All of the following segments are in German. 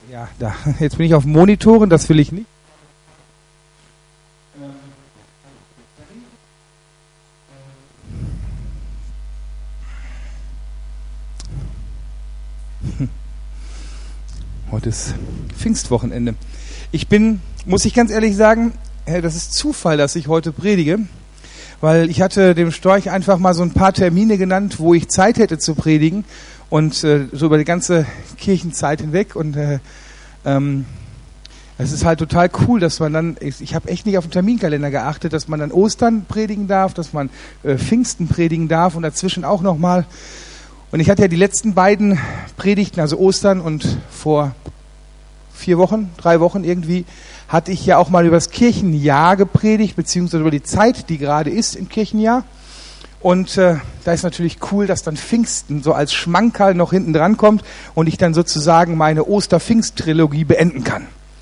Ja, da. Jetzt bin ich auf Monitoren, das will ich nicht. Heute ist Pfingstwochenende. Muss ich ganz ehrlich sagen, das ist Zufall, dass ich heute predige, weil ich hatte dem Storch einfach mal so ein paar Termine genannt, wo ich Zeit hätte zu predigen und so über die ganze Kirchenzeit hinweg und es ist halt total cool, dass man dann, ich habe echt nicht auf den Terminkalender geachtet, dass man dann Ostern predigen darf, dass man Pfingsten predigen darf und dazwischen auch nochmal. Und ich hatte ja die letzten beiden Predigten, also Ostern und vor 3 Wochen irgendwie, hatte ich ja auch mal über das Kirchenjahr gepredigt, beziehungsweise über die Zeit, die gerade ist im Kirchenjahr. Und da ist natürlich cool, dass dann Pfingsten so als Schmankerl noch hinten dran kommt und ich dann sozusagen meine Oster-Pfingst-Trilogie beenden kann.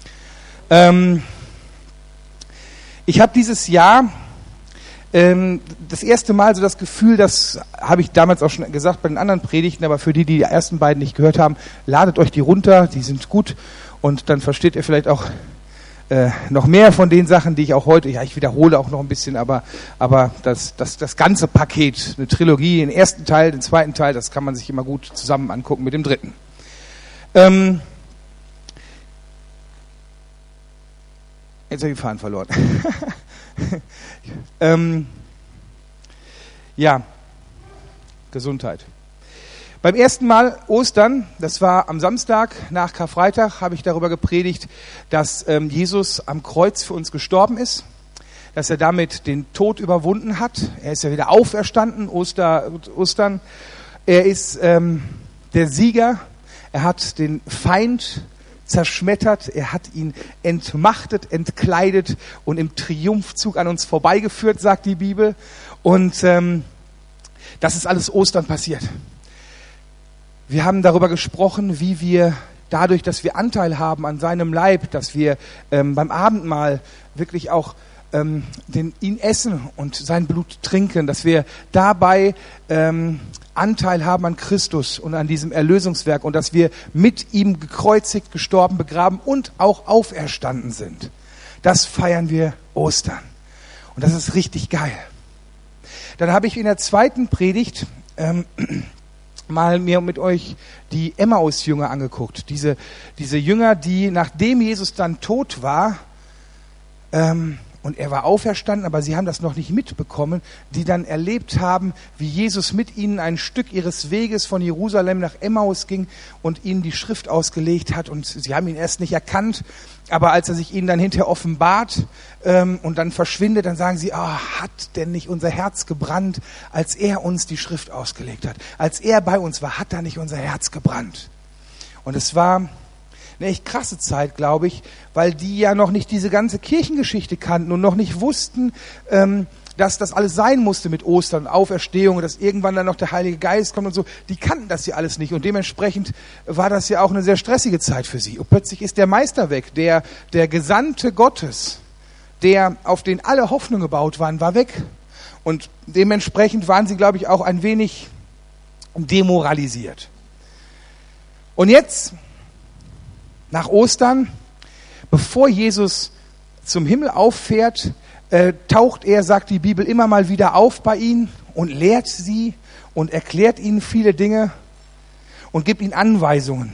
Ich habe dieses Jahr das erste Mal so das Gefühl, das habe ich damals auch schon gesagt bei den anderen Predigten, aber für die ersten beiden nicht gehört haben, ladet euch die runter, die sind gut und dann versteht ihr vielleicht auch noch mehr von den Sachen, die ich auch heute, ja, ich wiederhole auch noch ein bisschen, aber das ganze Paket, eine Trilogie, den ersten Teil, den zweiten Teil, das kann man sich immer gut zusammen angucken mit dem dritten. Jetzt habe ich den Faden verloren. Ja, Gesundheit. Beim ersten Mal Ostern, das war am Samstag nach Karfreitag, habe ich darüber gepredigt, dass Jesus am Kreuz für uns gestorben ist, dass er damit den Tod überwunden hat. Er ist ja wieder auferstanden, Ostern. Er ist der Sieger, er hat den Feind zerschmettert, er hat ihn entmachtet, entkleidet und im Triumphzug an uns vorbeigeführt, sagt die Bibel. Und das ist alles Ostern passiert. Wir haben darüber gesprochen, wie wir dadurch, dass wir Anteil haben an seinem Leib, dass wir beim Abendmahl wirklich auch ihn essen und sein Blut trinken, dass wir dabei Anteil haben an Christus und an diesem Erlösungswerk und dass wir mit ihm gekreuzigt, gestorben, begraben und auch auferstanden sind. Das feiern wir Ostern. Und das ist richtig geil. Dann habe ich in der zweiten Predigt mal mir mit euch die Emmaus-Jünger angeguckt. Diese Jünger, die nachdem Jesus dann tot war, und er war auferstanden, aber sie haben das noch nicht mitbekommen, die dann erlebt haben, wie Jesus mit ihnen ein Stück ihres Weges von Jerusalem nach Emmaus ging und ihnen die Schrift ausgelegt hat. Und sie haben ihn erst nicht erkannt, aber als er sich ihnen dann hinterher offenbart und dann verschwindet, dann sagen sie, hat denn nicht unser Herz gebrannt, als er uns die Schrift ausgelegt hat? Als er bei uns war, hat da nicht unser Herz gebrannt? Und es war eine echt krasse Zeit, glaube ich, weil die ja noch nicht diese ganze Kirchengeschichte kannten und noch nicht wussten, dass das alles sein musste mit Ostern und Auferstehung und dass irgendwann dann noch der Heilige Geist kommt und so. Die kannten das ja alles nicht und dementsprechend war das ja auch eine sehr stressige Zeit für sie. Und plötzlich ist der Meister weg, der Gesandte Gottes, der auf den alle Hoffnung gebaut waren, war weg. Und dementsprechend waren sie, glaube ich, auch ein wenig demoralisiert. Und jetzt, nach Ostern, bevor Jesus zum Himmel auffährt, taucht er, sagt die Bibel, immer mal wieder auf bei ihnen und lehrt sie und erklärt ihnen viele Dinge und gibt ihnen Anweisungen.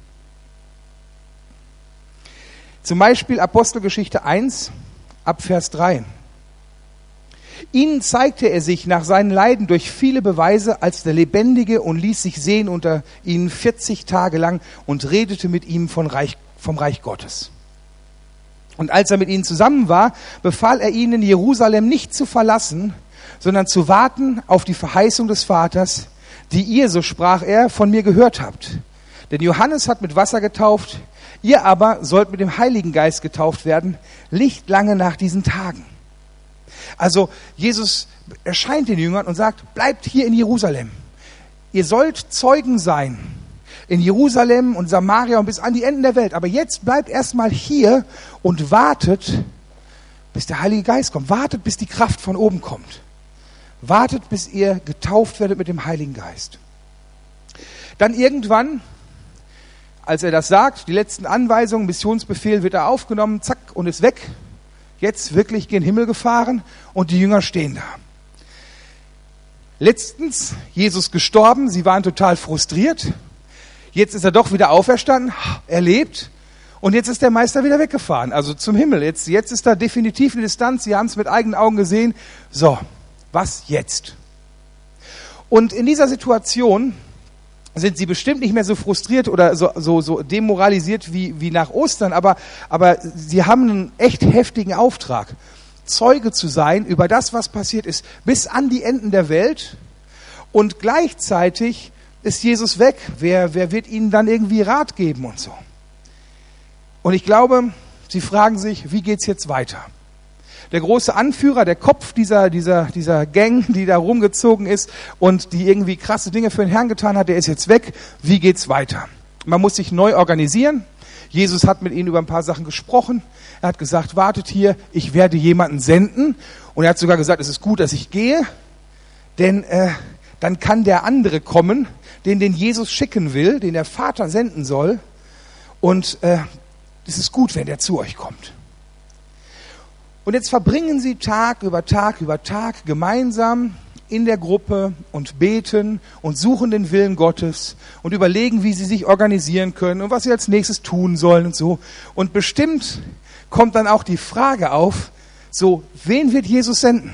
Zum Beispiel Apostelgeschichte 1, ab Vers 3. Ihnen zeigte er sich nach seinen Leiden durch viele Beweise als der Lebendige und ließ sich sehen unter ihnen 40 Tage lang und redete mit ihm vom Reich Gottes. Und als er mit ihnen zusammen war, befahl er ihnen, Jerusalem nicht zu verlassen, sondern zu warten auf die Verheißung des Vaters, die ihr, so sprach er, von mir gehört habt. Denn Johannes hat mit Wasser getauft, ihr aber sollt mit dem Heiligen Geist getauft werden, nicht lange nach diesen Tagen. Also Jesus erscheint den Jüngern und sagt, bleibt hier in Jerusalem. Ihr sollt Zeugen sein in Jerusalem und Samaria und bis an die Enden der Welt. Aber jetzt bleibt erstmal hier und wartet, bis der Heilige Geist kommt. Wartet, bis die Kraft von oben kommt. Wartet, bis ihr getauft werdet mit dem Heiligen Geist. Dann irgendwann, als er das sagt, die letzten Anweisungen, Missionsbefehl wird er aufgenommen, zack, und ist weg. Jetzt wirklich gen Himmel gefahren und die Jünger stehen da. Letztens Jesus gestorben, sie waren total frustriert. Jetzt ist er doch wieder auferstanden, er lebt und jetzt ist der Meister wieder weggefahren, also zum Himmel. Jetzt ist da definitiv eine Distanz, sie haben es mit eigenen Augen gesehen. So, was jetzt? Und in dieser Situation sind sie bestimmt nicht mehr so frustriert oder so demoralisiert wie nach Ostern, aber sie haben einen echt heftigen Auftrag, Zeuge zu sein über das, was passiert ist, bis an die Enden der Welt. Und gleichzeitig ist Jesus weg. Wer wird ihnen dann irgendwie Rat geben und so? Und ich glaube, sie fragen sich, wie geht's jetzt weiter? Der große Anführer, der Kopf dieser Gang, die da rumgezogen ist und die irgendwie krasse Dinge für den Herrn getan hat, der ist jetzt weg. Wie geht's weiter? Man muss sich neu organisieren. Jesus hat mit ihnen über ein paar Sachen gesprochen. Er hat gesagt, wartet hier, ich werde jemanden senden. Und er hat sogar gesagt, es ist gut, dass ich gehe, denn dann kann der andere kommen, den Jesus schicken will, den der Vater senden soll. Und es ist gut, wenn der zu euch kommt. Und jetzt verbringen sie Tag über Tag über Tag gemeinsam in der Gruppe und beten und suchen den Willen Gottes und überlegen, wie sie sich organisieren können und was sie als nächstes tun sollen und so. Und bestimmt kommt dann auch die Frage auf, so, wen wird Jesus senden?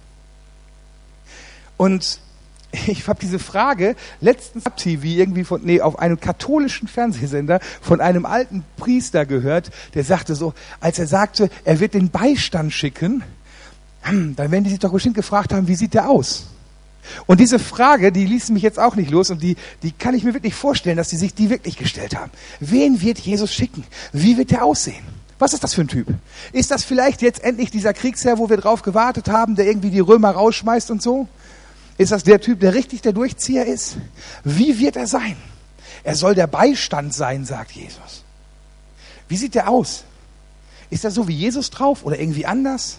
Und ich habe diese Frage letztens auf TV auf einem katholischen Fernsehsender von einem alten Priester gehört, der sagte so, als er sagte, er wird den Beistand schicken, dann werden die sich doch bestimmt gefragt haben, wie sieht der aus? Und diese Frage, die ließ mich jetzt auch nicht los und die kann ich mir wirklich vorstellen, dass die sich die wirklich gestellt haben. Wen wird Jesus schicken? Wie wird der aussehen? Was ist das für ein Typ? Ist das vielleicht jetzt endlich dieser Kriegsherr, wo wir drauf gewartet haben, der irgendwie die Römer rausschmeißt und so? Ist das der Typ, der richtig der Durchzieher ist? Wie wird er sein? Er soll der Beistand sein, sagt Jesus. Wie sieht der aus? Ist er so wie Jesus drauf oder irgendwie anders?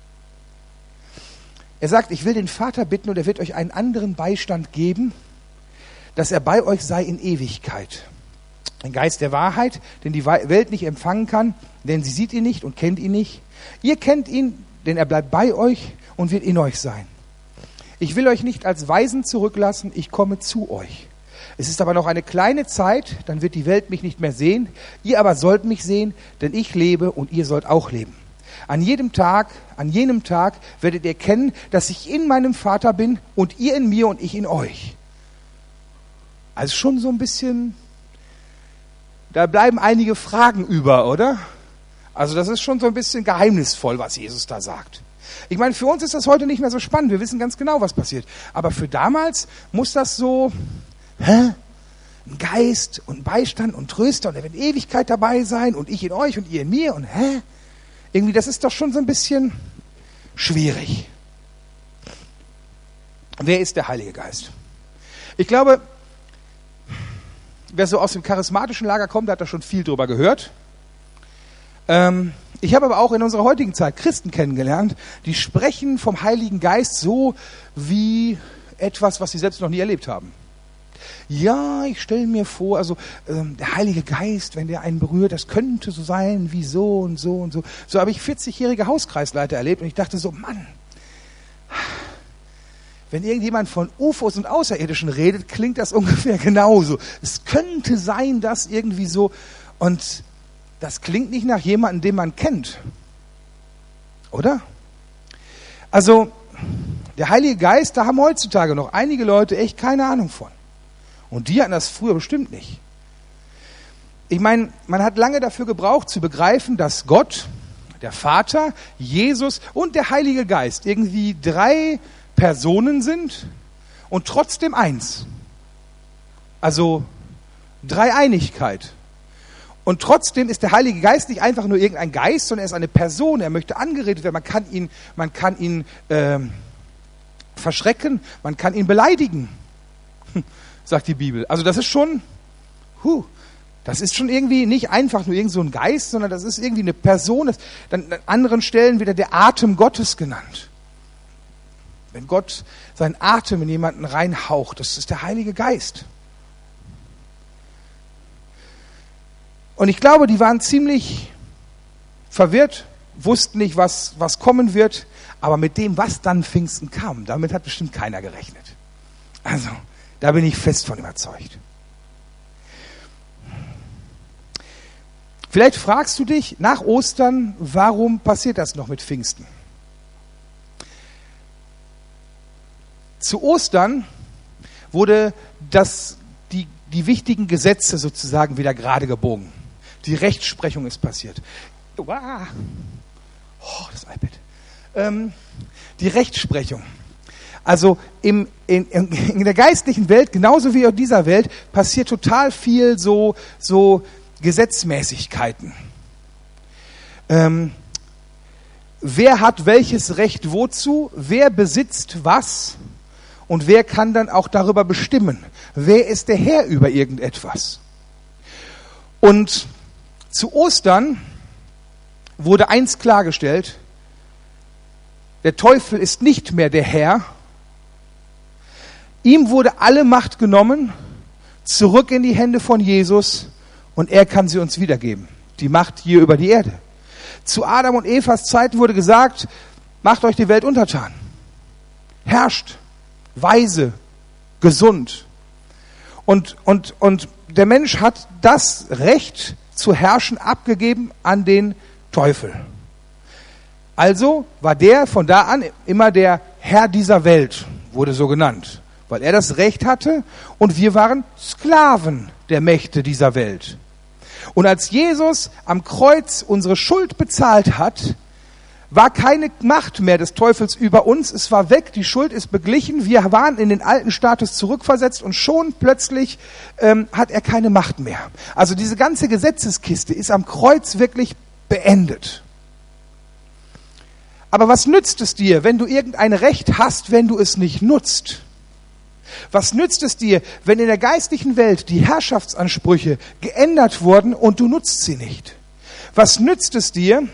Er sagt, ich will den Vater bitten und er wird euch einen anderen Beistand geben, dass er bei euch sei in Ewigkeit. Ein Geist der Wahrheit, den die Welt nicht empfangen kann, denn sie sieht ihn nicht und kennt ihn nicht. Ihr kennt ihn, denn er bleibt bei euch und wird in euch sein. Ich will euch nicht als Waisen zurücklassen, ich komme zu euch. Es ist aber noch eine kleine Zeit, dann wird die Welt mich nicht mehr sehen. Ihr aber sollt mich sehen, denn ich lebe und ihr sollt auch leben. An jenem Tag werdet ihr kennen, dass ich in meinem Vater bin und ihr in mir und ich in euch. Also schon so ein bisschen, da bleiben einige Fragen über, oder? Also das ist schon so ein bisschen geheimnisvoll, was Jesus da sagt. Ich meine, für uns ist das heute nicht mehr so spannend. Wir wissen ganz genau, was passiert. Aber für damals muss das so, ein Geist und ein Beistand und Tröster und er wird in Ewigkeit dabei sein und ich in euch und ihr in mir und irgendwie, das ist doch schon so ein bisschen schwierig. Wer ist der Heilige Geist? Ich glaube, wer so aus dem charismatischen Lager kommt, der hat da schon viel drüber gehört. Ich habe aber auch in unserer heutigen Zeit Christen kennengelernt, die sprechen vom Heiligen Geist so wie etwas, was sie selbst noch nie erlebt haben. Ja, ich stelle mir vor, also der Heilige Geist, wenn der einen berührt, das könnte so sein wie so und so und so. So habe ich 40-jährige Hauskreisleiter erlebt und ich dachte so, Mann, wenn irgendjemand von UFOs und Außerirdischen redet, klingt das ungefähr genauso. Es könnte sein, dass irgendwie so, und das klingt nicht nach jemandem, den man kennt. Oder? Also, der Heilige Geist, da haben heutzutage noch einige Leute echt keine Ahnung von. Und die hatten das früher bestimmt nicht. Ich meine, man hat lange dafür gebraucht, zu begreifen, dass Gott, der Vater, Jesus und der Heilige Geist irgendwie 3 Personen sind und trotzdem eins. Also Dreieinigkeit. Und trotzdem ist der Heilige Geist nicht einfach nur irgendein Geist, sondern er ist eine Person. Er möchte angeredet werden. Man kann ihn verschrecken, man kann ihn beleidigen, sagt die Bibel. Also das ist schon, das ist schon irgendwie nicht einfach nur irgend so ein Geist, sondern das ist irgendwie eine Person. Das, dann an anderen Stellen wieder der Atem Gottes genannt. Wenn Gott seinen Atem in jemanden reinhaucht, das ist der Heilige Geist. Und ich glaube, die waren ziemlich verwirrt, wussten nicht, was kommen wird. Aber mit dem, was dann Pfingsten kam, damit hat bestimmt keiner gerechnet. Also, da bin ich fest von überzeugt. Vielleicht fragst du dich nach Ostern, warum passiert das noch mit Pfingsten? Zu Ostern wurde die wichtigen Gesetze sozusagen wieder gerade gebogen. Die Rechtsprechung ist passiert. Oh, das iPad. Die Rechtsprechung. Also in der geistlichen Welt, genauso wie in dieser Welt, passiert total viel so Gesetzmäßigkeiten. Wer hat welches Recht wozu? Wer besitzt was? Und wer kann dann auch darüber bestimmen? Wer ist der Herr über irgendetwas? Und zu Ostern wurde eins klargestellt: Der Teufel ist nicht mehr der Herr. Ihm wurde alle Macht genommen, zurück in die Hände von Jesus, und er kann sie uns wiedergeben. Die Macht hier über die Erde. Zu Adam und Evas Zeiten wurde gesagt: Macht euch die Welt untertan. Herrscht. Weise, gesund. Und der Mensch hat das Recht zu herrschen abgegeben an den Teufel. Also war der von da an immer der Herr dieser Welt, wurde so genannt, weil er das Recht hatte und wir waren Sklaven der Mächte dieser Welt. Und als Jesus am Kreuz unsere Schuld bezahlt hat, war keine Macht mehr des Teufels über uns, es war weg, die Schuld ist beglichen, wir waren in den alten Status zurückversetzt und schon plötzlich hat er keine Macht mehr. Also diese ganze Gesetzeskiste ist am Kreuz wirklich beendet. Aber was nützt es dir, wenn du irgendein Recht hast, wenn du es nicht nutzt? Was nützt es dir, wenn in der geistlichen Welt die Herrschaftsansprüche geändert wurden und du nutzt sie nicht? Was nützt es dir?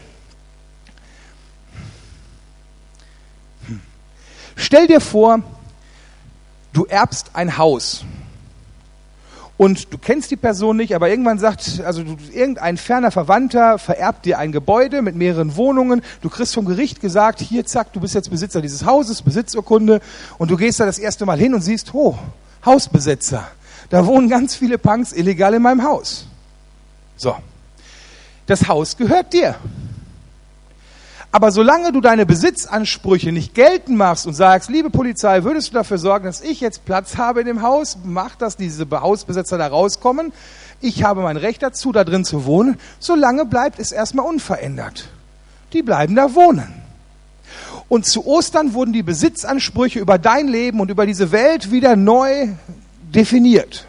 Stell dir vor, du erbst ein Haus und du kennst die Person nicht, aber irgendwann sagt, also irgendein ferner Verwandter vererbt dir ein Gebäude mit mehreren Wohnungen, du kriegst vom Gericht gesagt, hier zack, du bist jetzt Besitzer dieses Hauses, Besitzurkunde, und du gehst da das erste Mal hin und siehst, Hausbesitzer, da wohnen ganz viele Punks illegal in meinem Haus. So, das Haus gehört dir. Aber solange du deine Besitzansprüche nicht geltend machst und sagst, liebe Polizei, würdest du dafür sorgen, dass ich jetzt Platz habe in dem Haus, mach, dass diese Hausbesetzer da rauskommen, ich habe mein Recht dazu, da drin zu wohnen, solange bleibt es erstmal unverändert. Die bleiben da wohnen. Und zu Ostern wurden die Besitzansprüche über dein Leben und über diese Welt wieder neu definiert.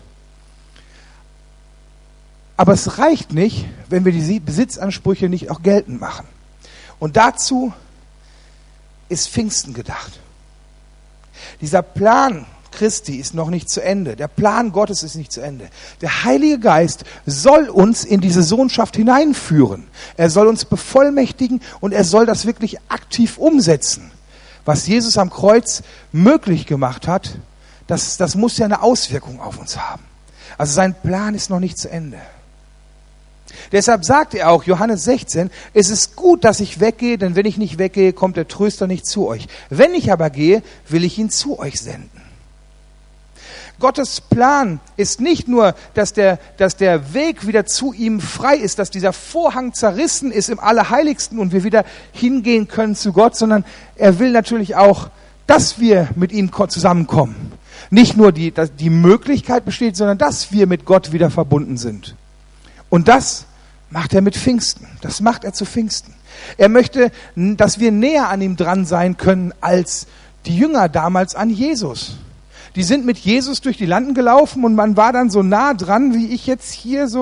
Aber es reicht nicht, wenn wir diese Besitzansprüche nicht auch geltend machen. Und dazu ist Pfingsten gedacht. Dieser Plan Christi ist noch nicht zu Ende. Der Plan Gottes ist nicht zu Ende. Der Heilige Geist soll uns in diese Sohnschaft hineinführen. Er soll uns bevollmächtigen und er soll das wirklich aktiv umsetzen. Was Jesus am Kreuz möglich gemacht hat, das muss ja eine Auswirkung auf uns haben. Also sein Plan ist noch nicht zu Ende. Deshalb sagt er auch, Johannes 16, es ist gut, dass ich weggehe, denn wenn ich nicht weggehe, kommt der Tröster nicht zu euch. Wenn ich aber gehe, will ich ihn zu euch senden. Gottes Plan ist nicht nur, dass der Weg wieder zu ihm frei ist, dass dieser Vorhang zerrissen ist im Allerheiligsten und wir wieder hingehen können zu Gott, sondern er will natürlich auch, dass wir mit ihm zusammenkommen. Nicht nur die Möglichkeit besteht, sondern dass wir mit Gott wieder verbunden sind. Und das macht er mit Pfingsten. Das macht er zu Pfingsten. Er möchte, dass wir näher an ihm dran sein können als die Jünger damals an Jesus. Die sind mit Jesus durch die Landen gelaufen und man war dann so nah dran, wie ich jetzt hier so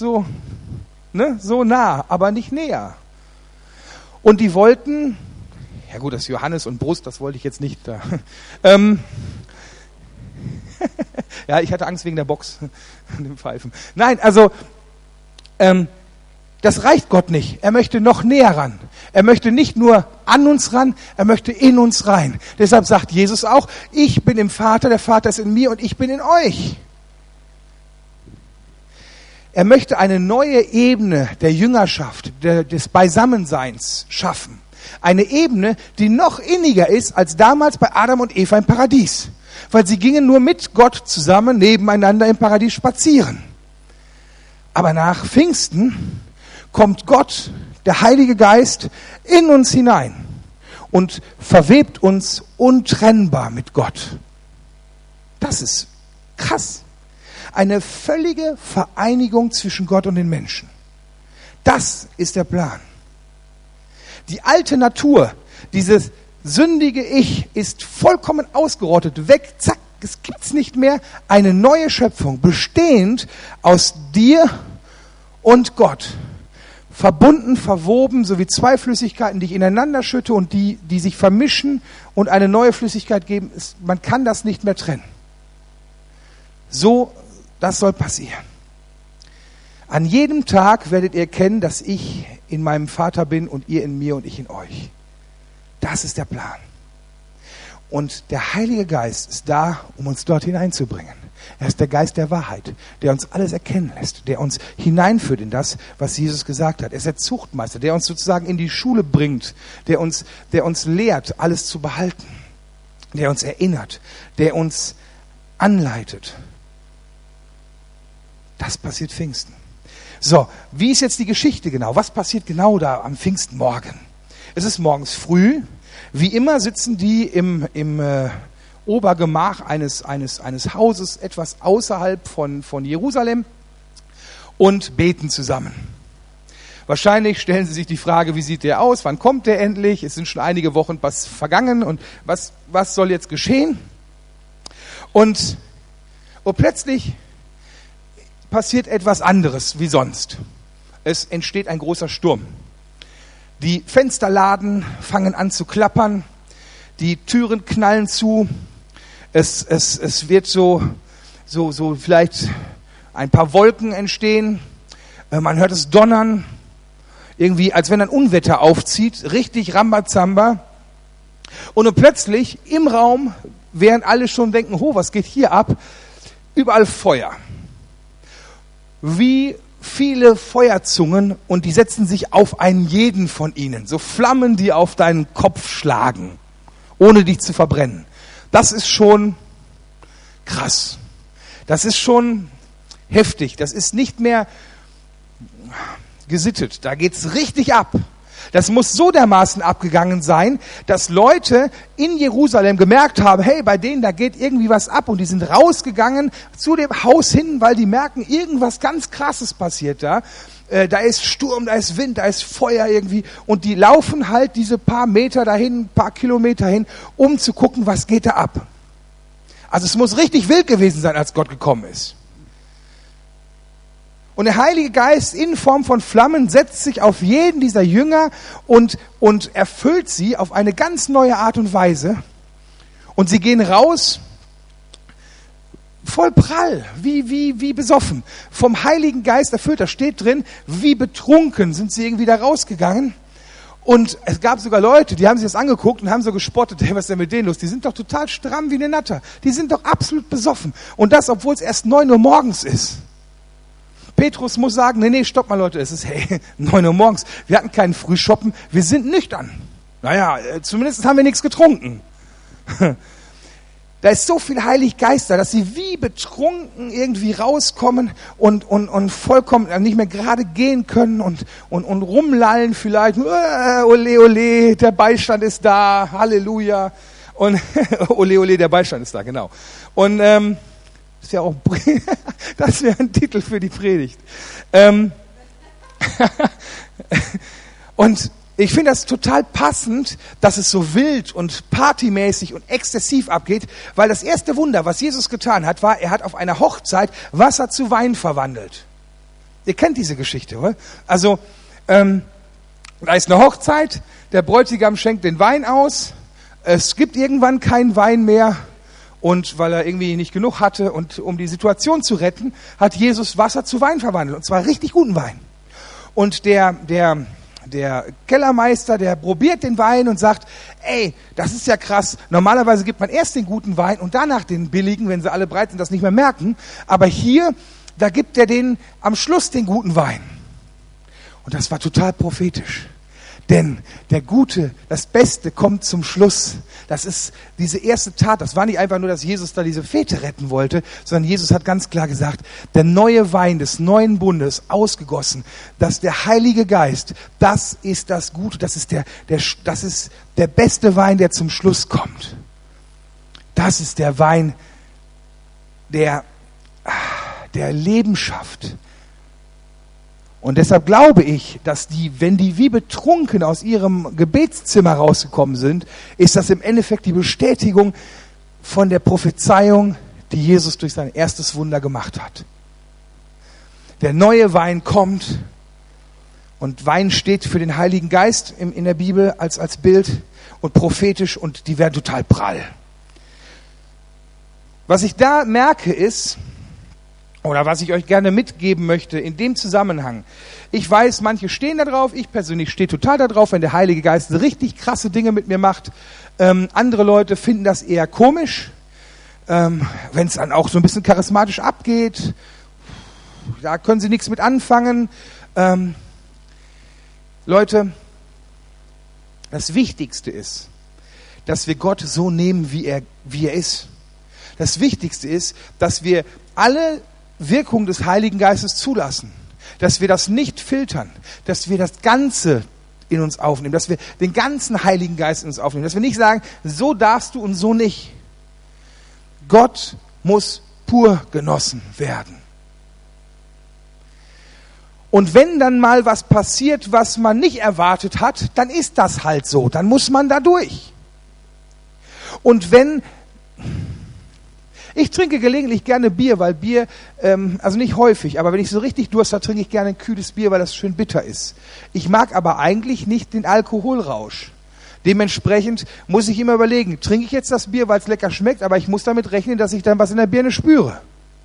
nah, aber nicht näher. Und die wollten, ja gut, das Johannes und Brust, das wollte ich jetzt nicht da. Ja, ich hatte Angst wegen der Box, dem Pfeifen. Nein, also das reicht Gott nicht. Er möchte noch näher ran. Er möchte nicht nur an uns ran, er möchte in uns rein. Deshalb sagt Jesus auch, ich bin im Vater, der Vater ist in mir und ich bin in euch. Er möchte eine neue Ebene der Jüngerschaft, des Beisammenseins schaffen. Eine Ebene, die noch inniger ist als damals bei Adam und Eva im Paradies. Weil sie gingen nur mit Gott zusammen nebeneinander im Paradies spazieren. Aber nach Pfingsten kommt Gott, der Heilige Geist, in uns hinein und verwebt uns untrennbar mit Gott. Das ist krass. Eine völlige Vereinigung zwischen Gott und den Menschen. Das ist der Plan. Die alte Natur, dieses sündige Ich, ist vollkommen ausgerottet, weg, zack, es gibt's nicht mehr. Eine neue Schöpfung, bestehend aus dir und Gott. Verbunden, verwoben, so wie zwei Flüssigkeiten, die ich ineinander schütte und die sich vermischen und eine neue Flüssigkeit geben. Man kann das nicht mehr trennen. So, das soll passieren. An jedem Tag werdet ihr erkennen, dass ich in meinem Vater bin und ihr in mir und ich in euch. Das ist der Plan. Und der Heilige Geist ist da, um uns dort hineinzubringen. Er ist der Geist der Wahrheit, der uns alles erkennen lässt, der uns hineinführt in das, was Jesus gesagt hat. Er ist der Zuchtmeister, der uns sozusagen in die Schule bringt, der uns lehrt, alles zu behalten, der uns erinnert, der uns anleitet. Das passiert Pfingsten. So, wie ist jetzt die Geschichte genau? Was passiert genau da am Pfingstmorgen? Es ist morgens früh. Wie immer sitzen die im Obergemach eines Hauses etwas außerhalb von Jerusalem und beten zusammen. Wahrscheinlich stellen sie sich die Frage, wie sieht der aus? Wann kommt der endlich? Es sind schon einige Wochen vergangen und was soll jetzt geschehen? Und plötzlich passiert etwas anderes wie sonst. Es entsteht ein großer Sturm. Die Fensterladen fangen an zu klappern, die Türen knallen zu, es wird so vielleicht ein paar Wolken entstehen, man hört es donnern, irgendwie als wenn ein Unwetter aufzieht, richtig Rambazamba. Und plötzlich im Raum, während alle schon denken, was geht hier ab, überall Feuer. Wie viele Feuerzungen und die setzen sich auf einen jeden von ihnen. So Flammen, die auf deinen Kopf schlagen, ohne dich zu verbrennen. Das ist schon krass. Das ist schon heftig. Das ist nicht mehr gesittet. Da geht's richtig ab. Das muss so dermaßen abgegangen sein, dass Leute in Jerusalem gemerkt haben, hey, bei denen, da geht irgendwie was ab. Und die sind rausgegangen zu dem Haus hin, weil die merken, irgendwas ganz Krasses passiert da. Da ist Sturm, da ist Wind, da ist Feuer irgendwie. Und die laufen halt diese paar Meter dahin, paar Kilometer hin, um zu gucken, was geht da ab. Also es muss richtig wild gewesen sein, als Gott gekommen ist. Und der Heilige Geist in Form von Flammen setzt sich auf jeden dieser Jünger und erfüllt sie auf eine ganz neue Art und Weise. Und sie gehen raus, voll prall, wie besoffen. Vom Heiligen Geist erfüllt, da steht drin, wie betrunken sind sie irgendwie da rausgegangen. Und es gab sogar Leute, die haben sich das angeguckt und haben so gespottet, hey, was ist denn mit denen los? Die sind doch total stramm wie eine Natter. Die sind doch absolut besoffen. Und das, obwohl es erst 9 Uhr morgens ist. Petrus muss sagen, nee, stopp mal Leute, es ist 9 Uhr morgens. Wir hatten keinen Frühschoppen, wir sind nüchtern. Naja, zumindest haben wir nichts getrunken. Da ist so viel Heiliggeist da, dass sie wie betrunken irgendwie rauskommen und vollkommen nicht mehr gerade gehen können und rumlallen vielleicht. Ole, ole, der Beistand ist da, Halleluja. Und ole, ole, der Beistand ist da, genau. Und ist ja auch, das wäre ein Titel für die Predigt. Und ich finde das total passend, dass es so wild und partymäßig und exzessiv abgeht, weil das erste Wunder, was Jesus getan hat, war, er hat auf einer Hochzeit Wasser zu Wein verwandelt. Ihr kennt diese Geschichte, oder? Also, da ist eine Hochzeit, der Bräutigam schenkt den Wein aus, es gibt irgendwann keinen Wein mehr. Und weil er irgendwie nicht genug hatte und um die Situation zu retten, hat Jesus Wasser zu Wein verwandelt. Und zwar richtig guten Wein. Und der Kellermeister, der probiert den Wein und sagt, ey, das ist ja krass. Normalerweise gibt man erst den guten Wein und danach den billigen, wenn sie alle bereit sind, das nicht mehr merken. Aber hier da gibt er denen am Schluss den guten Wein. Und das war total prophetisch. Denn der Gute, das Beste kommt zum Schluss. Das ist diese erste Tat. Das war nicht einfach nur, dass Jesus da diese Fete retten wollte, sondern Jesus hat ganz klar gesagt, der neue Wein des neuen Bundes ausgegossen, dass der Heilige Geist, das ist das Gute, das ist der beste Wein, der zum Schluss kommt. Das ist der Wein, der Leben schafft. Und deshalb glaube ich, dass wenn die wie betrunken aus ihrem Gebetszimmer rausgekommen sind, ist das im Endeffekt die Bestätigung von der Prophezeiung, die Jesus durch sein erstes Wunder gemacht hat. Der neue Wein kommt, und Wein steht für den Heiligen Geist in der Bibel als Bild und prophetisch, und die werden total prall. Was ich da merke ist, oder was ich euch gerne mitgeben möchte in dem Zusammenhang. Ich weiß, manche stehen da drauf. Ich persönlich stehe total da drauf, wenn der Heilige Geist richtig krasse Dinge mit mir macht. Andere Leute finden das eher komisch. Wenn es dann auch so ein bisschen charismatisch abgeht, da können sie nichts mit anfangen. Leute, das Wichtigste ist, dass wir Gott so nehmen, wie er ist. Das Wichtigste ist, dass wir alle Wirkung des Heiligen Geistes zulassen, dass wir das nicht filtern, dass wir das Ganze in uns aufnehmen, dass wir den ganzen Heiligen Geist in uns aufnehmen, dass wir nicht sagen, so darfst du und so nicht. Gott muss pur genossen werden. Und wenn dann mal was passiert, was man nicht erwartet hat, dann ist das halt so, dann muss man da durch. Und ich trinke gelegentlich gerne Bier, weil Bier, also nicht häufig, aber wenn ich so richtig Durst habe, trinke ich gerne ein kühles Bier, weil das schön bitter ist. Ich mag aber eigentlich nicht den Alkoholrausch. Dementsprechend muss ich immer überlegen, trinke ich jetzt das Bier, weil es lecker schmeckt, aber ich muss damit rechnen, dass ich dann was in der Birne spüre.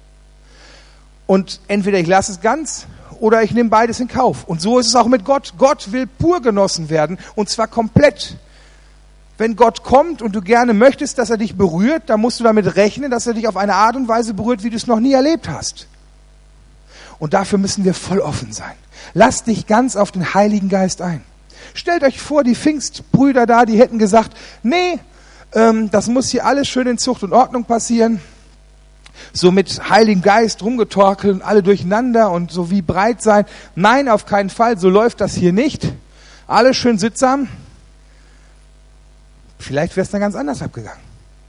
Und entweder ich lasse es ganz oder ich nehme beides in Kauf. Und so ist es auch mit Gott. Gott will pur genossen werden, und zwar komplett. Wenn Gott kommt und du gerne möchtest, dass er dich berührt, dann musst du damit rechnen, dass er dich auf eine Art und Weise berührt, wie du es noch nie erlebt hast. Und dafür müssen wir voll offen sein. Lass dich ganz auf den Heiligen Geist ein. Stellt euch vor, die Pfingstbrüder da, die hätten gesagt, nee, das muss hier alles schön in Zucht und Ordnung passieren. So mit Heiligem Geist rumgetorkelt und alle durcheinander und so wie breit sein. Nein, auf keinen Fall, so läuft das hier nicht. Alles schön sittsam. Vielleicht wäre es dann ganz anders abgegangen.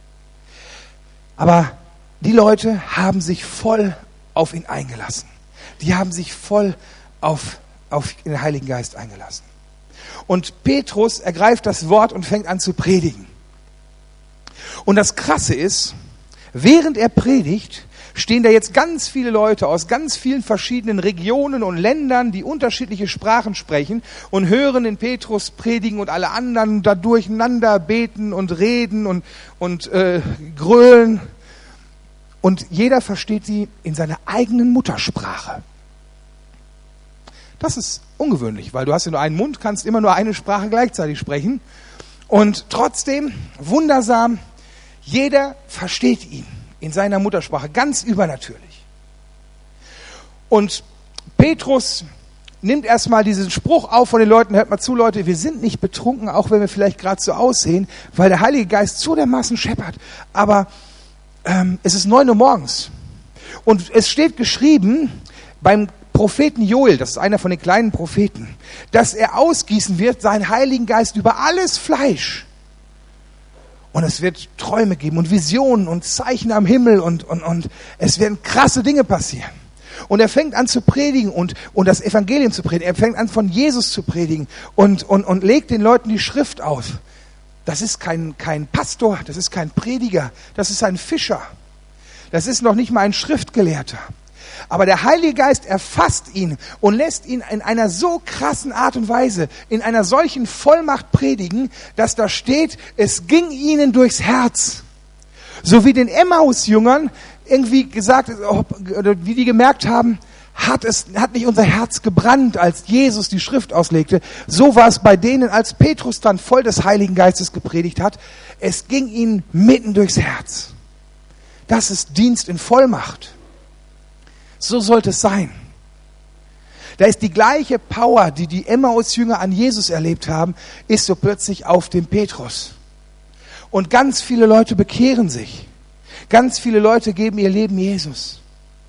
Aber die Leute haben sich voll auf ihn eingelassen. Die haben sich voll auf den Heiligen Geist eingelassen. Und Petrus ergreift das Wort und fängt an zu predigen. Und das Krasse ist, während er predigt, stehen da jetzt ganz viele Leute aus ganz vielen verschiedenen Regionen und Ländern, die unterschiedliche Sprachen sprechen und hören den Petrus predigen und alle anderen da durcheinander beten und reden und grölen. Und jeder versteht sie in seiner eigenen Muttersprache. Das ist ungewöhnlich, weil du hast ja nur einen Mund, kannst immer nur eine Sprache gleichzeitig sprechen. Und trotzdem, wundersam, jeder versteht ihn in seiner Muttersprache, ganz übernatürlich. Und Petrus nimmt erstmal diesen Spruch auf von den Leuten, hört mal zu, Leute, wir sind nicht betrunken, auch wenn wir vielleicht gerade so aussehen, weil der Heilige Geist so dermaßen scheppert. Aber es ist 9 Uhr morgens. Und es steht geschrieben beim Propheten Joel, das ist einer von den kleinen Propheten, dass er ausgießen wird, seinen Heiligen Geist über alles Fleisch. Und es wird Träume geben und Visionen und Zeichen am Himmel und es werden krasse Dinge passieren. Und er fängt an zu predigen und das Evangelium zu predigen. Er fängt an, von Jesus zu predigen und legt den Leuten die Schrift auf. Das ist kein Pastor, das ist kein Prediger, das ist ein Fischer. Das ist noch nicht mal ein Schriftgelehrter. Aber der Heilige Geist erfasst ihn und lässt ihn in einer so krassen Art und Weise, in einer solchen Vollmacht predigen, dass da steht, es ging ihnen durchs Herz. So wie den Emmaus-Jüngern irgendwie gesagt, oder wie die gemerkt haben, hat nicht unser Herz gebrannt, als Jesus die Schrift auslegte. So war es bei denen, als Petrus dann voll des Heiligen Geistes gepredigt hat. Es ging ihnen mitten durchs Herz. Das ist Dienst in Vollmacht. So sollte es sein. Da ist die gleiche Power, die die Emmaus-Jünger an Jesus erlebt haben, ist so plötzlich auf dem Petrus. Und ganz viele Leute bekehren sich. Ganz viele Leute geben ihr Leben Jesus.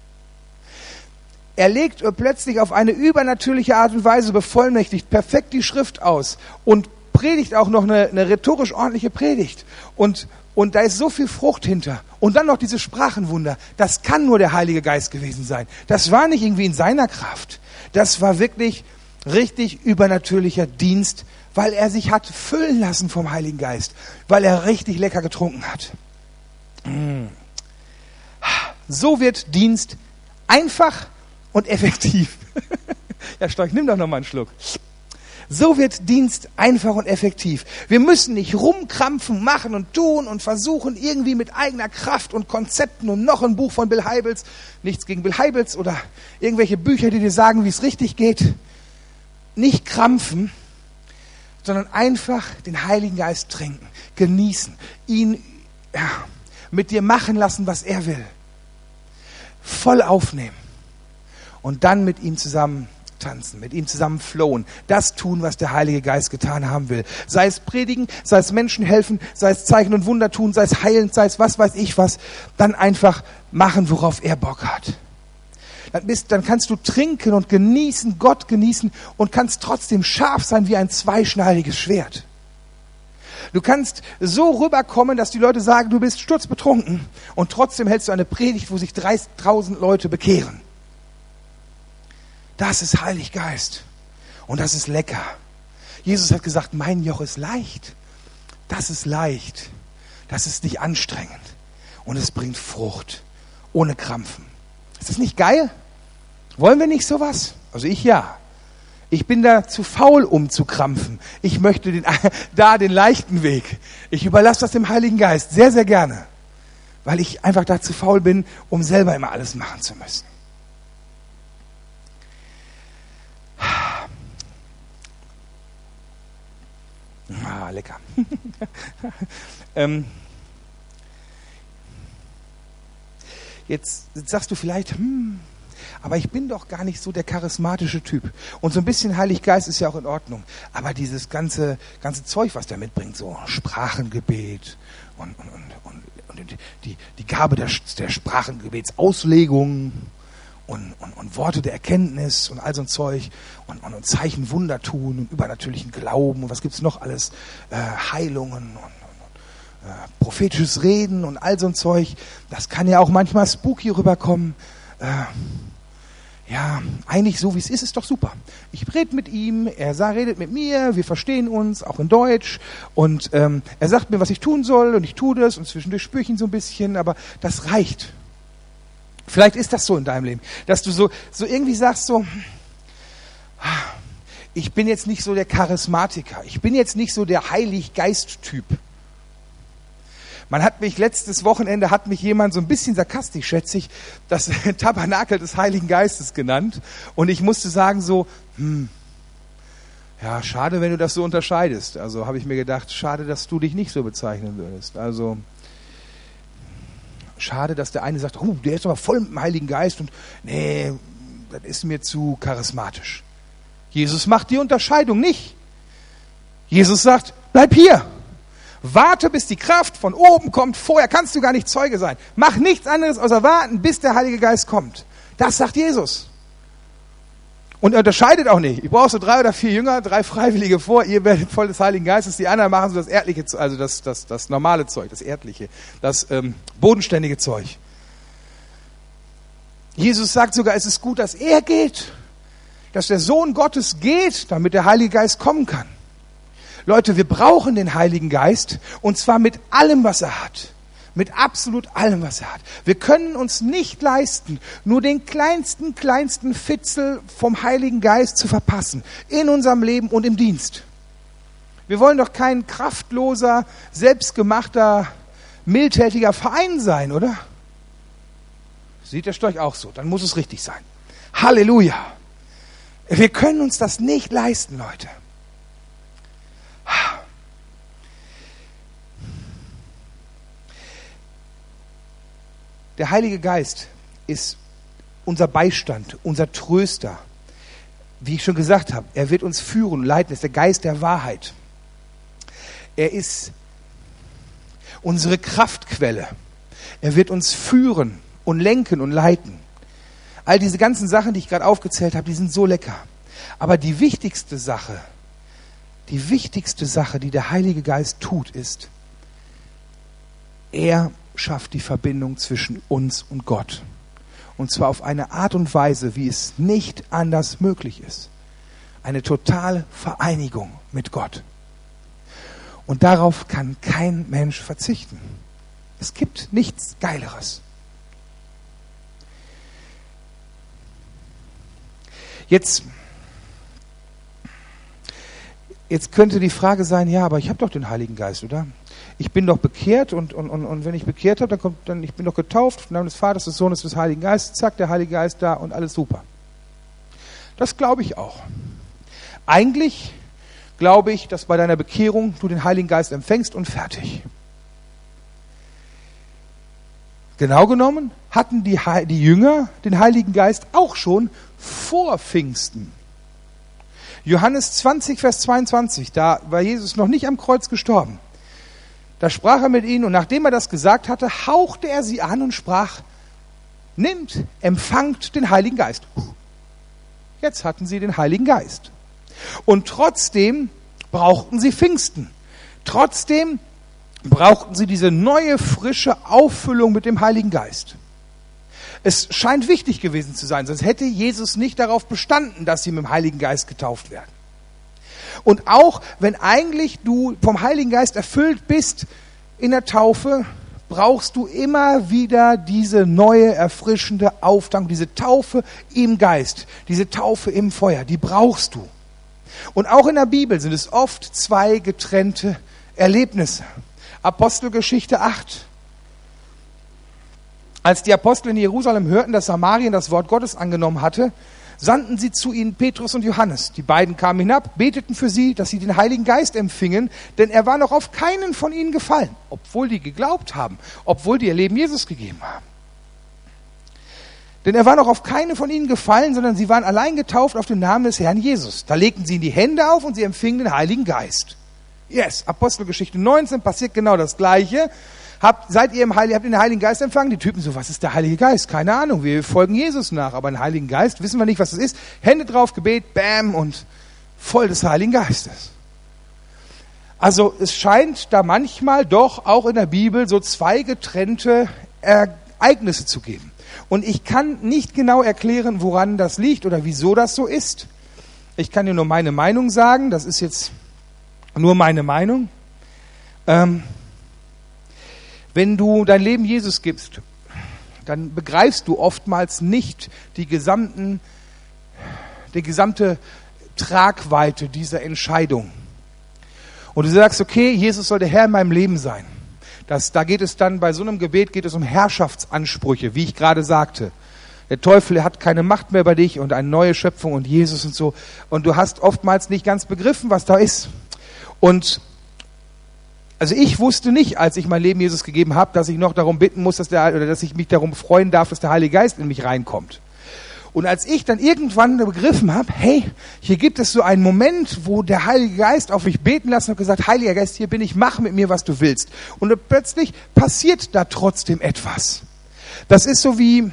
Er legt plötzlich auf eine übernatürliche Art und Weise bevollmächtigt perfekt die Schrift aus und predigt auch noch eine rhetorisch ordentliche Predigt. Und da ist so viel Frucht hinter. Und dann noch diese Sprachenwunder. Das kann nur der Heilige Geist gewesen sein. Das war nicht irgendwie in seiner Kraft. Das war wirklich richtig übernatürlicher Dienst, weil er sich hat füllen lassen vom Heiligen Geist. Weil er richtig lecker getrunken hat. So wird Dienst einfach und effektiv. Ja, Storch, nimm doch noch mal einen Schluck. So wird Dienst einfach und effektiv. Wir müssen nicht rumkrampfen, machen und tun und versuchen irgendwie mit eigener Kraft und Konzepten und noch ein Buch von Bill Hybels, nichts gegen Bill Hybels oder irgendwelche Bücher, die dir sagen, wie es richtig geht. Nicht krampfen, sondern einfach den Heiligen Geist trinken, genießen, ihn mit dir machen lassen, was er will. Voll aufnehmen und dann mit ihm zusammen tanzen, mit ihm zusammen flowen, das tun, was der Heilige Geist getan haben will. Sei es predigen, sei es Menschen helfen, sei es Zeichen und Wunder tun, sei es heilend, sei es was weiß ich was, dann einfach machen, worauf er Bock hat. Dann kannst du trinken und genießen, Gott genießen und kannst trotzdem scharf sein wie ein zweischneidiges Schwert. Du kannst so rüberkommen, dass die Leute sagen, du bist sturzbetrunken und trotzdem hältst du eine Predigt, wo sich 30.000 Leute bekehren. Das ist Heilig Geist und das ist lecker. Jesus hat gesagt, mein Joch ist leicht. Das ist leicht. Das ist nicht anstrengend und es bringt Frucht, ohne Krampfen. Ist das nicht geil? Wollen wir nicht sowas? Also ich ja. Ich bin da zu faul, um zu krampfen. Ich möchte den leichten Weg. Ich überlasse das dem Heiligen Geist sehr, sehr gerne. Weil ich einfach da zu faul bin, um selber immer alles machen zu müssen. Ah, lecker. Jetzt sagst du vielleicht, aber ich bin doch gar nicht so der charismatische Typ. Und so ein bisschen Heilig Geist ist ja auch in Ordnung. Aber dieses ganze Zeug, was der mitbringt, so Sprachengebet und die Gabe der Sprachengebetsauslegung und Worte der Erkenntnis und all so ein Zeug und Zeichen, Wunder tun und übernatürlichen Glauben und was gibt's noch alles, Heilungen und prophetisches Reden und all so ein Zeug, das kann ja auch manchmal spooky rüberkommen. Ja, eigentlich so wie es ist doch super. Ich rede mit ihm, er redet mit mir, wir verstehen uns, auch in Deutsch und er sagt mir, was ich tun soll und ich tue das und zwischendurch spüre ich ihn so ein bisschen, aber das reicht. Vielleicht ist das so in deinem Leben, dass du so irgendwie sagst so, ich bin jetzt nicht so der Charismatiker, ich bin jetzt nicht so der Heilig-Geist-Typ. Letztes Wochenende hat mich jemand so ein bisschen sarkastisch, schätze ich, das Tabernakel des Heiligen Geistes genannt. Und ich musste sagen so, ja, schade, wenn du das so unterscheidest. Also habe ich mir gedacht, schade, dass du dich nicht so bezeichnen würdest. Also schade, dass der eine sagt, oh, der ist aber voll mit dem Heiligen Geist und nee, das ist mir zu charismatisch. Jesus macht die Unterscheidung nicht. Jesus sagt, bleib hier. Warte, bis die Kraft von oben kommt. Vorher kannst du gar nicht Zeuge sein. Mach nichts anderes außer warten, bis der Heilige Geist kommt. Das sagt Jesus. Und er unterscheidet auch nicht. Ich brauche so 3 oder 4 Jünger, 3 Freiwillige vor. Ihr werdet voll des Heiligen Geistes. Die anderen machen so das erdliche, also das normale Zeug, das erdliche, das bodenständige Zeug. Jesus sagt sogar, es ist gut, dass er geht, dass der Sohn Gottes geht, damit der Heilige Geist kommen kann. Leute, wir brauchen den Heiligen Geist und zwar mit allem, was er hat. Mit absolut allem, was er hat. Wir können uns nicht leisten, nur den kleinsten Fitzel vom Heiligen Geist zu verpassen. In unserem Leben und im Dienst. Wir wollen doch kein kraftloser, selbstgemachter, mildtätiger Verein sein, oder? Sieht der Storch auch so? Dann muss es richtig sein. Halleluja! Wir können uns das nicht leisten, Leute. Der Heilige Geist ist unser Beistand, unser Tröster. Wie ich schon gesagt habe, er wird uns führen, leiten, ist der Geist der Wahrheit. Er ist unsere Kraftquelle. Er wird uns führen und lenken und leiten. All diese ganzen Sachen, die ich gerade aufgezählt habe, die sind so lecker. Aber die wichtigste Sache, die der Heilige Geist tut, ist, er schafft die Verbindung zwischen uns und Gott. Und zwar auf eine Art und Weise, wie es nicht anders möglich ist. Eine totale Vereinigung mit Gott. Und darauf kann kein Mensch verzichten. Es gibt nichts Geileres. Jetzt könnte die Frage sein, ja, aber ich habe doch den Heiligen Geist, oder? Ich bin doch bekehrt und wenn ich bekehrt habe, dann ich bin doch getauft, im Namen des Vaters, des Sohnes, des Heiligen Geistes, zack, der Heilige Geist da und alles super. Das glaube ich auch. Eigentlich glaube ich, dass bei deiner Bekehrung du den Heiligen Geist empfängst und fertig. Genau genommen hatten die Jünger den Heiligen Geist auch schon vor Pfingsten. Johannes 20, Vers 22, da war Jesus noch nicht am Kreuz gestorben. Da sprach er mit ihnen und nachdem er das gesagt hatte, hauchte er sie an und sprach, nimmt, empfangt den Heiligen Geist. Jetzt hatten sie den Heiligen Geist. Und trotzdem brauchten sie Pfingsten. Trotzdem brauchten sie diese neue, frische Auffüllung mit dem Heiligen Geist. Es scheint wichtig gewesen zu sein, sonst hätte Jesus nicht darauf bestanden, dass sie mit dem Heiligen Geist getauft werden. Und auch wenn eigentlich du vom Heiligen Geist erfüllt bist in der Taufe, brauchst du immer wieder diese neue, erfrischende Auftankung, diese Taufe im Geist, diese Taufe im Feuer, die brauchst du. Und auch in der Bibel sind es oft zwei getrennte Erlebnisse. Apostelgeschichte 8. Als die Apostel in Jerusalem hörten, dass Samarien das Wort Gottes angenommen hatte, sandten sie zu ihnen Petrus und Johannes. Die beiden kamen hinab, beteten für sie, dass sie den Heiligen Geist empfingen, denn er war noch auf keinen von ihnen gefallen, obwohl die geglaubt haben, obwohl die ihr Leben Jesus gegeben haben. Denn er war noch auf keine von ihnen gefallen, sondern sie waren allein getauft auf den Namen des Herrn Jesus. Da legten sie ihnen die Hände auf und sie empfingen den Heiligen Geist. Yes, Apostelgeschichte 19 passiert genau das Gleiche. Habt ihr den Heiligen Geist empfangen? Die Typen so, was ist der Heilige Geist? Keine Ahnung, wir folgen Jesus nach, aber den Heiligen Geist wissen wir nicht, was es ist. Hände drauf, Gebet, bam, und voll des Heiligen Geistes. Also es scheint da manchmal doch auch in der Bibel so zwei getrennte Ereignisse zu geben. Und ich kann nicht genau erklären, woran das liegt oder wieso das so ist. Ich kann dir nur meine Meinung sagen, das ist jetzt nur meine Meinung. Wenn du dein Leben Jesus gibst, dann begreifst du oftmals nicht die gesamte Tragweite dieser Entscheidung. Und du sagst, okay, Jesus soll der Herr in meinem Leben sein. Da geht es dann, bei so einem Gebet geht es um Herrschaftsansprüche, wie ich gerade sagte. Der Teufel, er hat keine Macht mehr bei dich und eine neue Schöpfung und Jesus und so. Und du hast oftmals nicht ganz begriffen, was da ist. Und also ich wusste nicht, als ich mein Leben Jesus gegeben habe, dass ich noch darum bitten muss, dass ich mich darum freuen darf, dass der Heilige Geist in mich reinkommt. Und als ich dann irgendwann begriffen habe, hey, hier gibt es so einen Moment, wo der Heilige Geist auf mich beten lassen und gesagt, Heiliger Geist, hier bin ich, mach mit mir, was du willst. Und plötzlich passiert da trotzdem etwas. Das ist so wie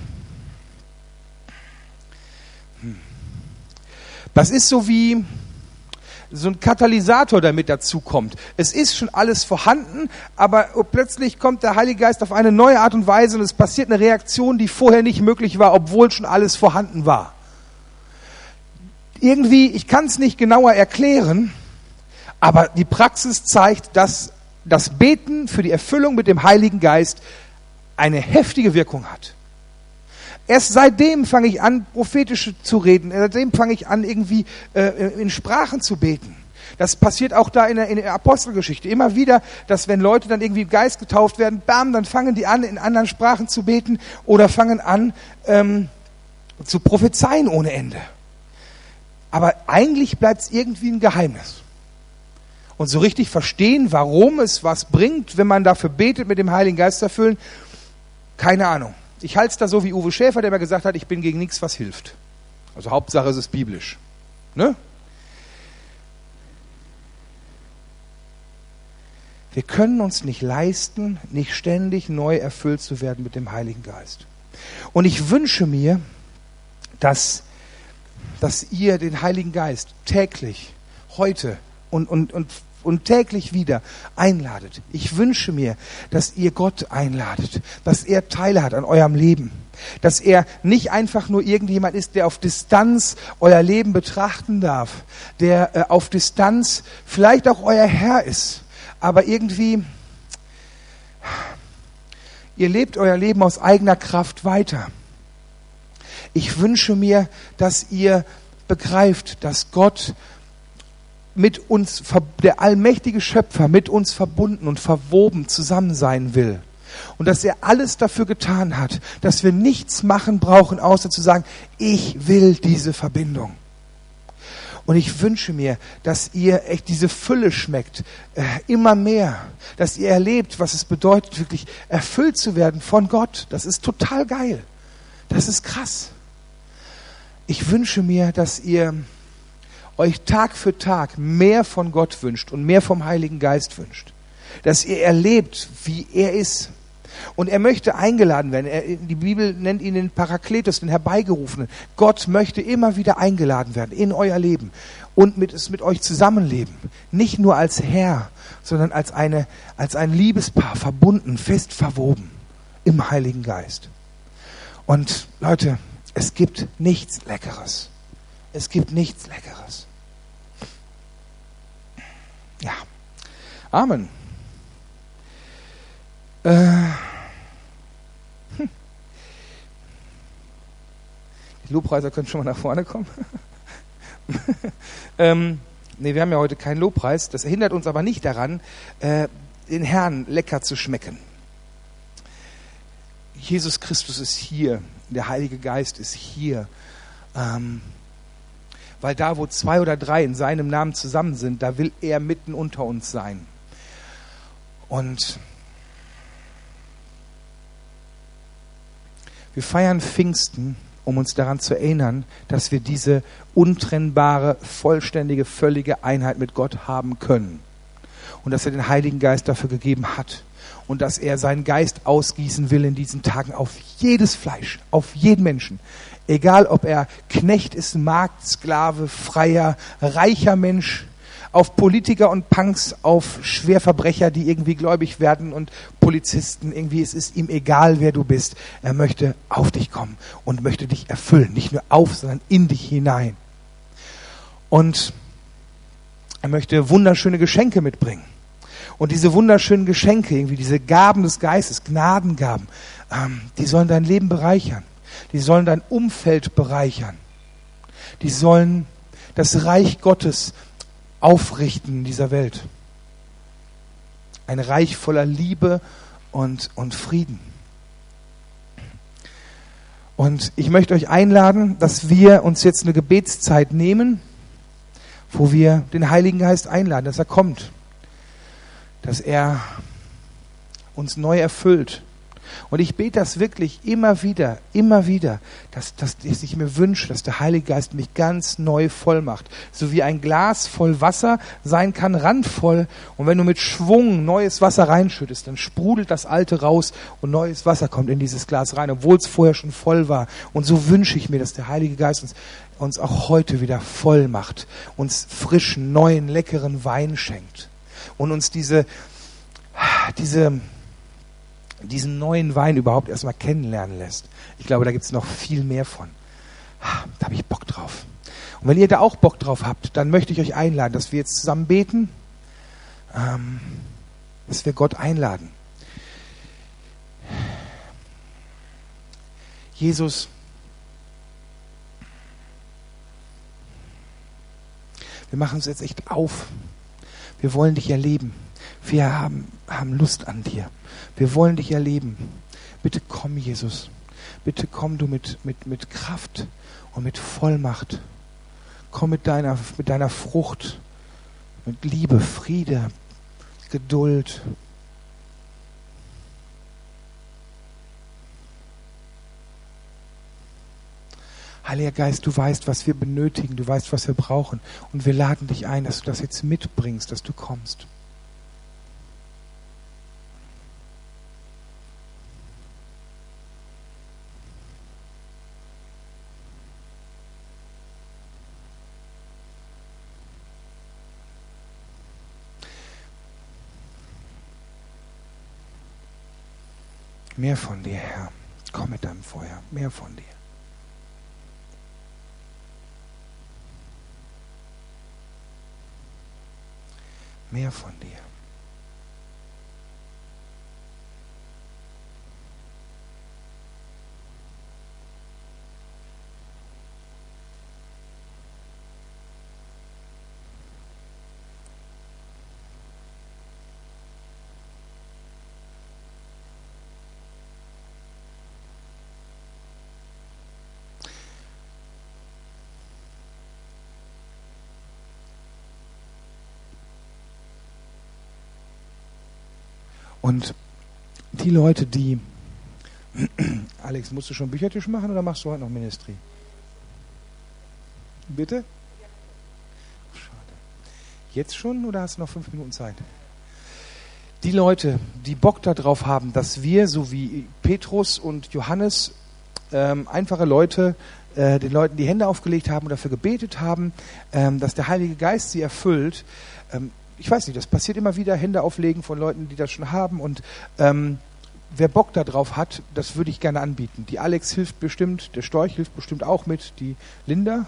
so ein Katalysator, der mit dazu kommt. Es ist schon alles vorhanden, aber plötzlich kommt der Heilige Geist auf eine neue Art und Weise und es passiert eine Reaktion, die vorher nicht möglich war, obwohl schon alles vorhanden war. Irgendwie, ich kann es nicht genauer erklären, aber die Praxis zeigt, dass das Beten für die Erfüllung mit dem Heiligen Geist eine heftige Wirkung hat. Erst seitdem fange ich an, prophetisch zu reden. Seitdem fange ich an, irgendwie in Sprachen zu beten. Das passiert auch da in der Apostelgeschichte. Immer wieder, dass wenn Leute dann irgendwie im Geist getauft werden, bam, dann fangen die an, in anderen Sprachen zu beten oder fangen an, zu prophezeien ohne Ende. Aber eigentlich bleibt es irgendwie ein Geheimnis. Und so richtig verstehen, warum es was bringt, wenn man dafür betet, mit dem Heiligen Geist zu erfüllen, keine Ahnung. Ich halte es da so wie Uwe Schäfer, der mir gesagt hat, ich bin gegen nichts, was hilft. Also Hauptsache es ist biblisch. Ne? Wir können uns nicht leisten, nicht ständig neu erfüllt zu werden mit dem Heiligen Geist. Und ich wünsche mir, dass ihr den Heiligen Geist täglich, heute und täglich wieder einladet. Ich wünsche mir, dass ihr Gott einladet, dass er Teile hat an eurem Leben, dass er nicht einfach nur irgendjemand ist, der auf Distanz euer Leben betrachten darf, der auf Distanz vielleicht auch euer Herr ist, aber irgendwie, ihr lebt euer Leben aus eigener Kraft weiter. Ich wünsche mir, dass ihr begreift, dass Gott mit uns, der allmächtige Schöpfer, mit uns verbunden und verwoben zusammen sein will. Und dass er alles dafür getan hat, dass wir nichts machen brauchen, außer zu sagen, ich will diese Verbindung. Und ich wünsche mir, dass ihr echt diese Fülle schmeckt, immer mehr. Dass ihr erlebt, was es bedeutet, wirklich erfüllt zu werden von Gott. Das ist total geil. Das ist krass. Ich wünsche mir, dass ihr euch Tag für Tag mehr von Gott wünscht und mehr vom Heiligen Geist wünscht. Dass ihr erlebt, wie er ist. Und er möchte eingeladen werden. Die Bibel nennt ihn den Parakletos, den Herbeigerufenen. Gott möchte immer wieder eingeladen werden in euer Leben und mit euch zusammenleben. Nicht nur als Herr, sondern als ein Liebespaar, verbunden, fest verwoben im Heiligen Geist. Und Leute, es gibt nichts Leckeres. Es gibt nichts Leckeres. Ja. Amen. Die Lobpreiser können schon mal nach vorne kommen. Wir haben ja heute keinen Lobpreis. Das hindert uns aber nicht daran, den Herrn lecker zu schmecken. Jesus Christus ist hier. Der Heilige Geist ist hier. Weil da, wo 2 oder 3 in seinem Namen zusammen sind, da will er mitten unter uns sein. Und wir feiern Pfingsten, um uns daran zu erinnern, dass wir diese untrennbare, vollständige, völlige Einheit mit Gott haben können. Und dass er den Heiligen Geist dafür gegeben hat. Und dass er seinen Geist ausgießen will in diesen Tagen auf jedes Fleisch, auf jeden Menschen. Egal, ob er Knecht ist, Magd, Sklave, Freier, reicher Mensch, auf Politiker und Punks, auf Schwerverbrecher, die irgendwie gläubig werden und Polizisten. Irgendwie, es ist ihm egal, wer du bist. Er möchte auf dich kommen und möchte dich erfüllen. Nicht nur auf, sondern in dich hinein. Und er möchte wunderschöne Geschenke mitbringen. Und diese wunderschönen Geschenke, irgendwie diese Gaben des Geistes, Gnadengaben, die sollen dein Leben bereichern. Die sollen dein Umfeld bereichern. Die sollen das Reich Gottes aufrichten in dieser Welt. Ein Reich voller Liebe und Frieden. Und ich möchte euch einladen, dass wir uns jetzt eine Gebetszeit nehmen, wo wir den Heiligen Geist einladen, dass er kommt. Dass er uns neu erfüllt. Und ich bete das wirklich immer wieder, dass ich mir wünsche, dass der Heilige Geist mich ganz neu voll macht. So wie ein Glas voll Wasser sein kann, randvoll. Und wenn du mit Schwung neues Wasser reinschüttest, dann sprudelt das Alte raus und neues Wasser kommt in dieses Glas rein, obwohl es vorher schon voll war. Und so wünsche ich mir, dass der Heilige Geist uns auch heute wieder voll macht, uns frischen, neuen, leckeren Wein schenkt und uns diesen neuen Wein überhaupt erstmal kennenlernen lässt. Ich glaube, da gibt es noch viel mehr von. Da habe ich Bock drauf. Und wenn ihr da auch Bock drauf habt, dann möchte ich euch einladen, dass wir jetzt zusammen beten, dass wir Gott einladen. Jesus, wir machen uns jetzt echt auf. Wir wollen dich erleben. Wir haben Lust an dir. Wir wollen dich erleben. Bitte komm, Jesus. Bitte komm du mit Kraft und mit Vollmacht. Komm mit deiner Frucht, mit Liebe, Friede, Geduld. Heiliger Geist, du weißt, was wir benötigen, du weißt, was wir brauchen. Und wir laden dich ein, dass du das jetzt mitbringst, dass du kommst. Mehr von dir, Herr. Komm mit deinem Feuer. Mehr von dir. Mehr von dir. Und die Leute, die... Alex, musst du schon Büchertisch machen oder machst du heute noch Ministry? Bitte? Schade. Jetzt schon oder hast du noch 5 Minuten Zeit? Die Leute, die Bock darauf haben, dass wir, so wie Petrus und Johannes, einfache Leute, den Leuten die Hände aufgelegt haben und dafür gebetet haben, dass der Heilige Geist sie erfüllt. Ich weiß nicht, das passiert immer wieder, Hände auflegen von Leuten, die das schon haben. Und wer Bock darauf hat, das würde ich gerne anbieten. Die Alex hilft bestimmt, der Storch hilft bestimmt auch mit, die Linda.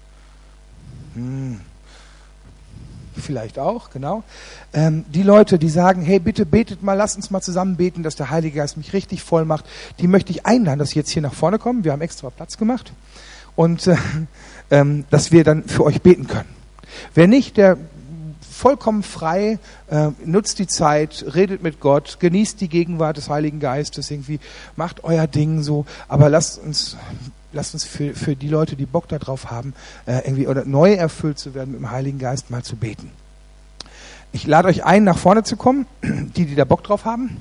Vielleicht auch, genau. Die Leute, die sagen, hey, bitte betet mal, lasst uns mal zusammen beten, dass der Heilige Geist mich richtig voll macht, die möchte ich einladen, dass sie jetzt hier nach vorne kommen. Wir haben extra Platz gemacht und dass wir dann für euch beten können. Wer nicht, der vollkommen frei, nutzt die Zeit, redet mit Gott, genießt die Gegenwart des Heiligen Geistes, irgendwie macht euer Ding so, aber lasst uns für die Leute, die Bock darauf haben, irgendwie oder neu erfüllt zu werden mit dem Heiligen Geist, mal zu beten. Ich lade euch ein, nach vorne zu kommen, die da Bock drauf haben.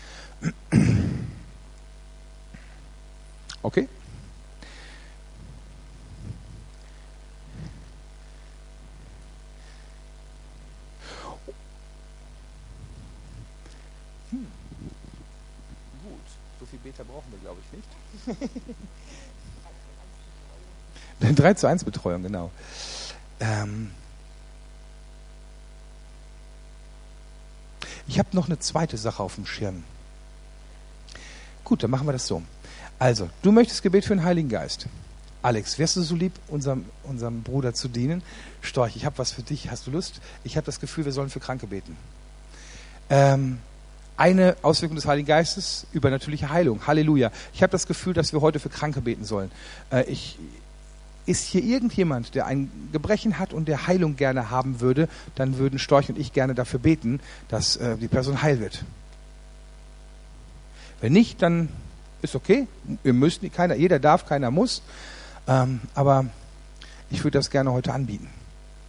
Okay. So viel Beta brauchen wir, glaube ich, nicht. 3:1 Betreuung, genau. Ich habe noch eine zweite Sache auf dem Schirm. Gut, dann machen wir das so. Also, du möchtest Gebet für den Heiligen Geist. Alex, wärst du so lieb, unserem Bruder zu dienen? Storch, ich habe was für dich. Hast du Lust? Ich habe das Gefühl, wir sollen für Kranke beten. Eine Auswirkung des Heiligen Geistes, übernatürliche Heilung. Halleluja. Ich habe das Gefühl, dass wir heute für Kranke beten sollen. Ist hier irgendjemand, der ein Gebrechen hat und der Heilung gerne haben würde, dann würden Storch und ich gerne dafür beten, dass die Person heil wird. Wenn nicht, dann ist okay. Wir müssen, jeder darf, keiner muss. Aber ich würde das gerne heute anbieten.